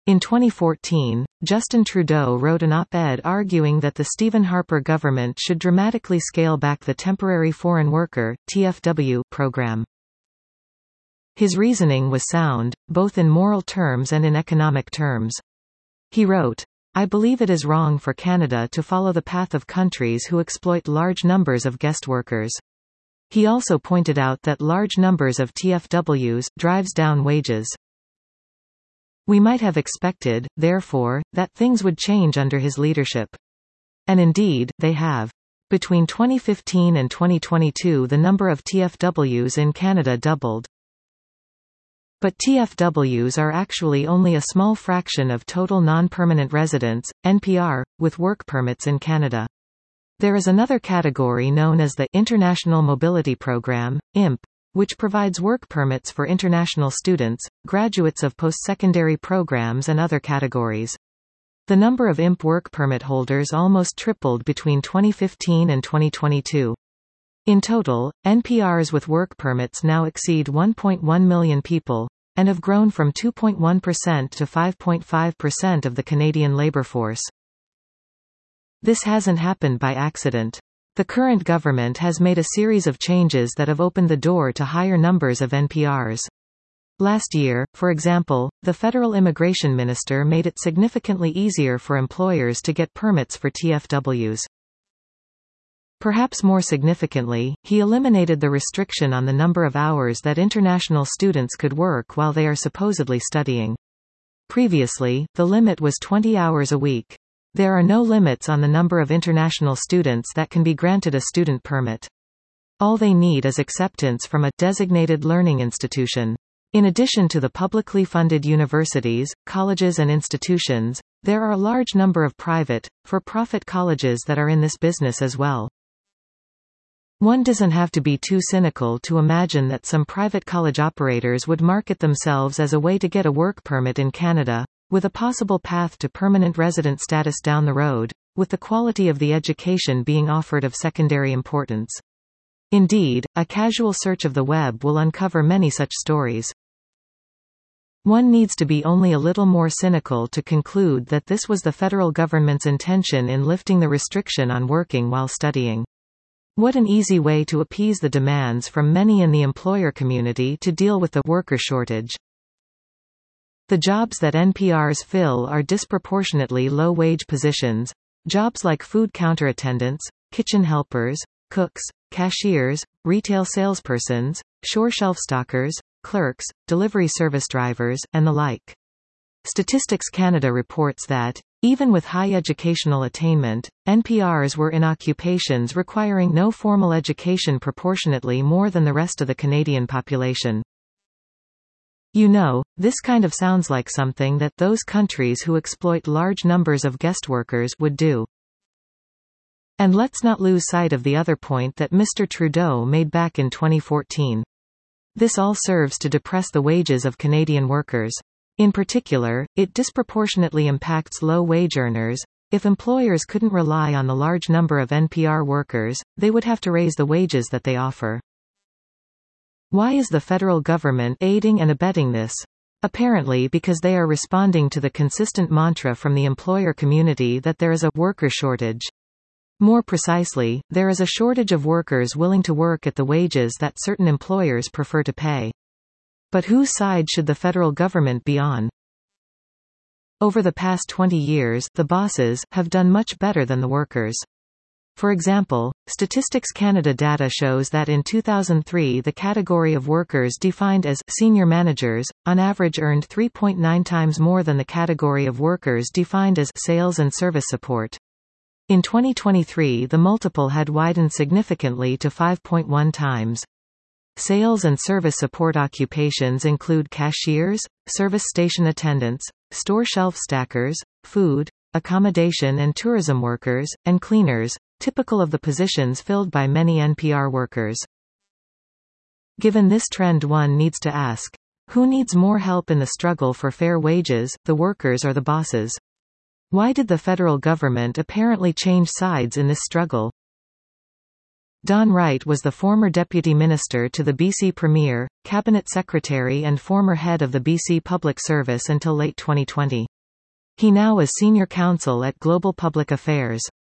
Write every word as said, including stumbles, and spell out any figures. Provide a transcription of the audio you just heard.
In twenty fourteen, Justin Trudeau wrote an op-ed arguing that the Stephen Harper government should dramatically scale back the Temporary Foreign Worker (T F W) program. His reasoning was sound, both in moral terms and in economic terms. He wrote, "I believe it is wrong for Canada to follow the path of countries who exploit large numbers of guest workers." He also pointed out that large numbers of T F Ws drives down wages. We might have expected, therefore, that things would change under his leadership. And indeed, they have. Between twenty fifteen and twenty twenty-two, the number of T F Ws in Canada doubled. But T F Ws are actually only a small fraction of total non-permanent residents, N P R, with work permits in Canada. There is another category known as the International Mobility Program, I M P, which provides work permits for international students, graduates of post-secondary programs and other categories. The number of I M P work permit holders almost tripled between twenty fifteen and twenty twenty-two. In total, N P Rs with work permits now exceed one point one million people, and have grown from two point one percent to five point five percent of the Canadian labour force. This hasn't happened by accident. The current government has made a series of changes that have opened the door to higher numbers of N P Rs. Last year, for example, the federal immigration minister made it significantly easier for employers to get permits for T F Ws. Perhaps more significantly, he eliminated the restriction on the number of hours that international students could work while they are supposedly studying. Previously, the limit was twenty hours a week. There are no limits on the number of international students that can be granted a student permit. All they need is acceptance from a designated learning institution. In addition to the publicly funded universities, colleges and institutions, there are a large number of private, for-profit colleges that are in this business as well. One doesn't have to be too cynical to imagine that some private college operators would market themselves as a way to get a work permit in Canada, with a possible path to permanent resident status down the road, with the quality of the education being offered of secondary importance. Indeed, a casual search of the web will uncover many such stories. One needs to be only a little more cynical to conclude that this was the federal government's intention in lifting the restriction on working while studying. What an easy way to appease the demands from many in the employer community to deal with the worker shortage. The jobs that N P Rs fill are disproportionately low-wage positions, jobs like food counter attendants, kitchen helpers, cooks, cashiers, retail salespersons, shore shelf stockers, clerks, delivery service drivers, and the like. Statistics Canada reports that, even with high educational attainment, N P Rs were in occupations requiring no formal education proportionately more than the rest of the Canadian population. You know, this kind of sounds like something that those countries who exploit large numbers of guest workers would do. And let's not lose sight of the other point that Mister Trudeau made back in twenty fourteen. This all serves to depress the wages of Canadian workers. In particular, it disproportionately impacts low-wage earners. If employers couldn't rely on the large number of N P R workers, they would have to raise the wages that they offer. Why is the federal government aiding and abetting this? Apparently because they are responding to the consistent mantra from the employer community that there is a worker shortage. More precisely, there is a shortage of workers willing to work at the wages that certain employers prefer to pay. But whose side should the federal government be on? Over the past twenty years, the bosses have done much better than the workers. For example, Statistics Canada data shows that in two thousand three the category of workers defined as senior managers, on average earned three point nine times more than the category of workers defined as sales and service support. In twenty twenty-three the multiple had widened significantly to five point one times. Sales and service support occupations include cashiers, service station attendants, store shelf stackers, food, accommodation and tourism workers, and cleaners, typical of the positions filled by many N P R workers. Given this trend, one needs to ask, who needs more help in the struggle for fair wages, the workers or the bosses? Why did the federal government apparently change sides in this struggle? Don Wright was the former deputy minister to the B C Premier, Cabinet Secretary and former head of the B C Public Service until late twenty twenty. He now is Senior Counsel at Global Public Affairs.